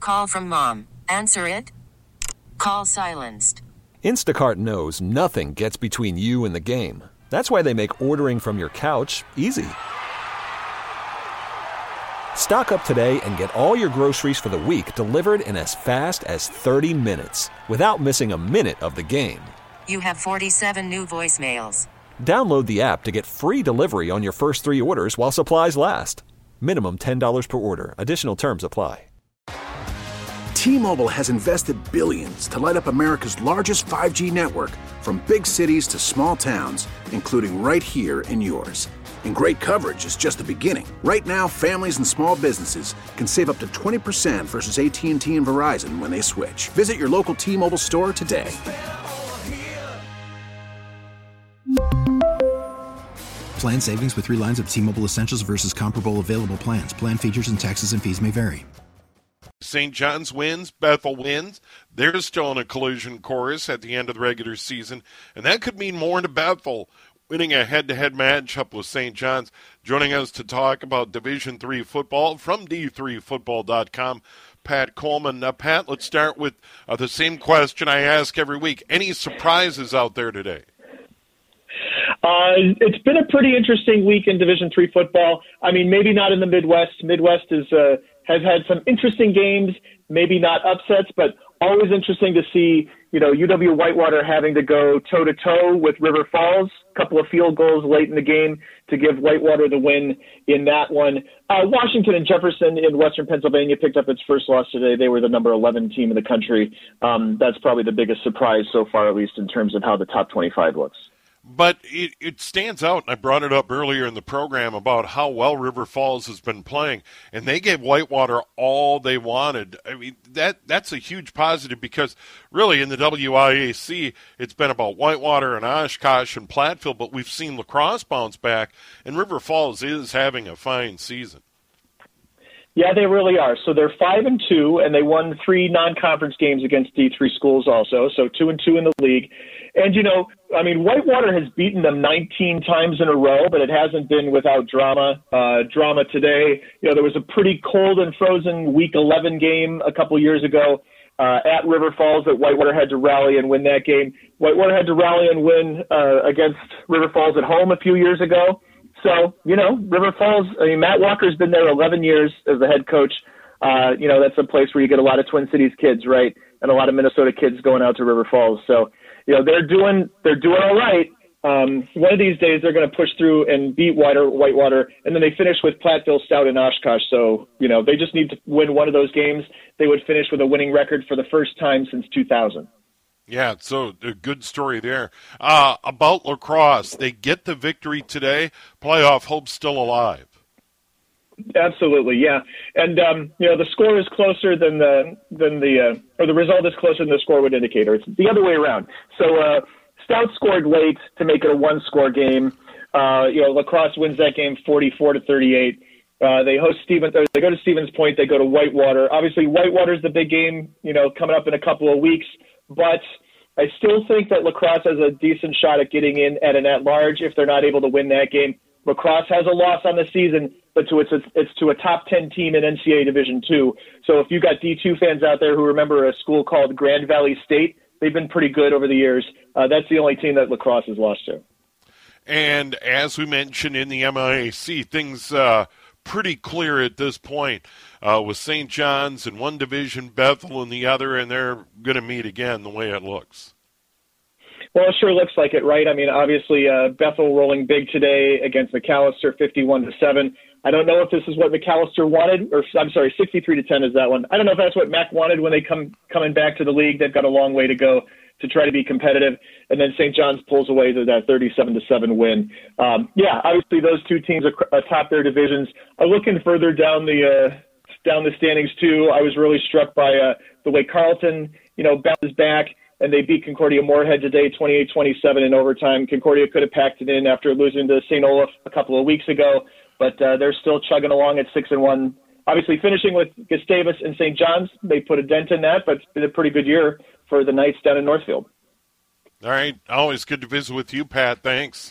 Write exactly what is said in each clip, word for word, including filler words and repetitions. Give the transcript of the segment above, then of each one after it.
call from mom. Answer it. Call silenced. Instacart knows nothing gets between you and the game. That's why they make ordering from your couch easy. Stock up today and get all your groceries for the week delivered in as fast as thirty minutes without missing a minute of the game. You have forty-seven new voicemails. Download the app to get free delivery on your first three orders while supplies last. Minimum ten dollars per order. Additional terms apply. T-Mobile has invested billions to light up America's largest five G network, from big cities to small towns, including right here in yours. And great coverage is just the beginning. Right now, families and small businesses can save up to twenty percent versus A T and T and Verizon when they switch. Visit your local T-Mobile store today. Plan savings with three lines of T-Mobile Essentials versus comparable available plans. Plan features and taxes and fees may vary. Saint John's wins, Bethel wins. They're still in a collision course at the end of the regular season, and that could mean more to Bethel winning a head-to-head matchup with Saint John's. Joining us to talk about Division three football from D three football dot com, Pat Coleman. Now, Pat, let's start with uh, the same question I ask every week. Any surprises out there today? Uh, it's been a pretty interesting week in Division three football. I mean, maybe not in the Midwest. Midwest is uh, has had some interesting games, maybe not upsets, but always interesting to see, you know, U W Whitewater having to go toe-to-toe with River Falls. A couple of field goals late in the game to give Whitewater the win in that one. Uh, Washington and Jefferson in Western Pennsylvania picked up its first loss today. They were the number eleven team in the country. Um, that's probably the biggest surprise so far, at least in terms of how the top twenty-five looks. But it, it stands out, and I brought it up earlier in the program about how well River Falls has been playing, and they gave Whitewater all they wanted. I mean, that that's a huge positive because really in the W I A C, it's been about Whitewater and Oshkosh and Platteville, but we've seen La Crosse bounce back, and River Falls is having a fine season. Yeah, they really are. So they're five and two, and they won three non-conference games against D three schools also, so two and two in the league. And, you know, I mean, Whitewater has beaten them nineteen times in a row, but it hasn't been without drama. Uh, drama today, you know, there was a pretty cold and frozen Week eleven game a couple years ago uh, at River Falls that Whitewater had to rally and win that game. Whitewater had to rally and win uh, against River Falls at home a few years ago. So, you know, River Falls, I mean, Matt Walker's been there eleven years as the head coach. Uh, you know, that's a place where you get a lot of Twin Cities kids, right, and a lot of Minnesota kids going out to River Falls. So, you know, they're doing they're doing all right. Um, one of these days they're going to push through and beat Whitewater, Whitewater, and then they finish with Platteville, Stout, and Oshkosh. So, you know, they just need to win one of those games. They would finish with a winning record for the first time since two thousand. Yeah, so a good story there. Uh, about La Crosse, they get the victory today. Playoff hope still alive. Absolutely, yeah. And, um, you know, the score is closer than the, than the uh, or the result is closer than the score would indicate, or it's the other way around. So uh, Stout scored late to make it a one-score game. Uh, you know, La Crosse wins that game forty-four to thirty-eight. Uh, they host Stevens. They go to Stevens Point. They go to Whitewater. Obviously, Whitewater's the big game, you know, coming up in a couple of weeks. But I still think that La Crosse has a decent shot at getting in at an at-large if they're not able to win that game. La Crosse has a loss on the season, but to it's, a, it's to a top ten team in N C double A Division two. So if you've got D two fans out there who remember a school called Grand Valley State, they've been pretty good over the years. Uh, that's the only team that La Crosse has lost to. And as we mentioned in the M I A C, things uh, pretty clear at this point uh, with Saint John's in one division, Bethel in the other, and they're going to meet again the way it looks. Well, it sure looks like it, right? I mean, obviously, uh, Bethel rolling big today against McAllister, fifty-one to seven. I don't know if this is what McAllister wanted, or I'm sorry, sixty-three to ten is that one. I don't know if that's what Mac wanted when they come coming back to the league. They've got a long way to go to try to be competitive. And then Saint John's pulls away to that thirty-seven to seven win. Um, yeah, obviously those two teams atop their divisions are looking further down the uh, down the standings too. I was really struck by uh, the way Carleton, you know, bounces back. And they beat Concordia Moorhead today, twenty-eight twenty-seven in overtime. Concordia could have packed it in after losing to Saint Olaf a couple of weeks ago, but uh, they're still chugging along at six and one. Obviously, finishing with Gustavus and Saint John's, they put a dent in that, but it's been a pretty good year for the Knights down in Northfield. All right, always good to visit with you, Pat. Thanks.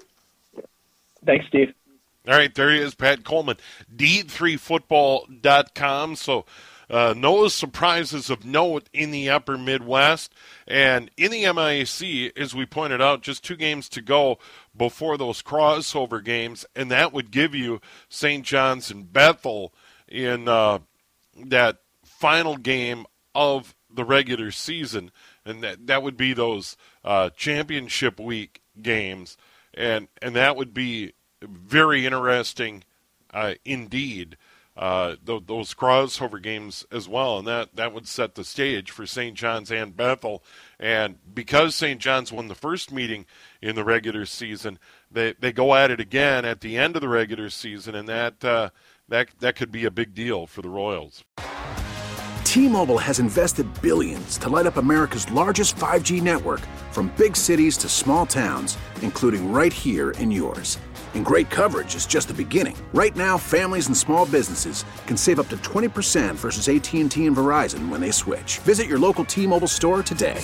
Thanks, Steve. All right, there he is, Pat Coleman, D three football dot com. So. Uh, no surprises of note in the upper Midwest. And in the M I A C, as we pointed out, just two games to go before those crossover games, and that would give you Saint John's and Bethel in uh, that final game of the regular season, and that, that would be those uh, championship week games, and, and that would be very interesting uh, indeed. Uh, th- those crossover games as well, and that, that would set the stage for Saint John's and Bethel. And because Saint John's won the first meeting in the regular season, they they go at it again at the end of the regular season, and that uh, that that could be a big deal for the Royals. T-Mobile has invested billions to light up America's largest five G network, from big cities to small towns, including right here in yours. And great coverage is just the beginning. Right now, families and small businesses can save up to twenty percent versus A T and T and Verizon when they switch. Visit your local T-Mobile store today.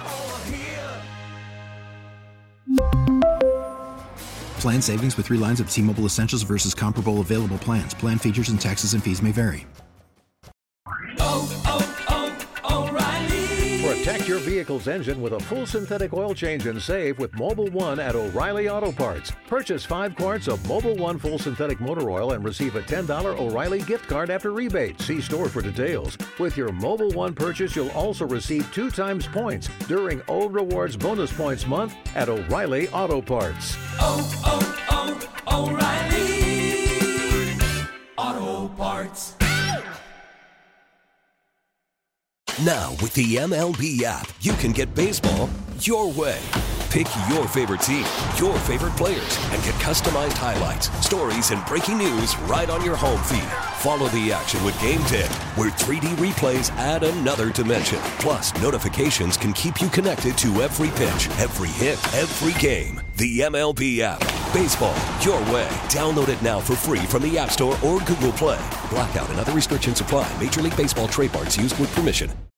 Plan savings with three lines of T-Mobile Essentials versus comparable available plans. Plan features and taxes and fees may vary. Oh, oh, oh, O'Reilly. Protect your vehicle's engine with a full synthetic oil change and save with Mobil one at O'Reilly Auto Parts. Purchase five quarts of Mobil one full synthetic motor oil and receive a ten dollars O'Reilly gift card after rebate. See store for details. With your Mobil one purchase, you'll also receive two times points during O Rewards Bonus Points Month at O'Reilly Auto Parts. Oh, oh, oh, O'Reilly Auto Parts. Now, with the M L B app, you can get baseball your way. Pick your favorite team, your favorite players, and get customized highlights, stories, and breaking news right on your home feed. Follow the action with Game Day, where three D replays add another dimension. Plus, notifications can keep you connected to every pitch, every hit, every game. The M L B app. Baseball your way. Download it now for free from the App Store or Google Play. Blackout and other restrictions apply. Major League Baseball trademarks used with permission.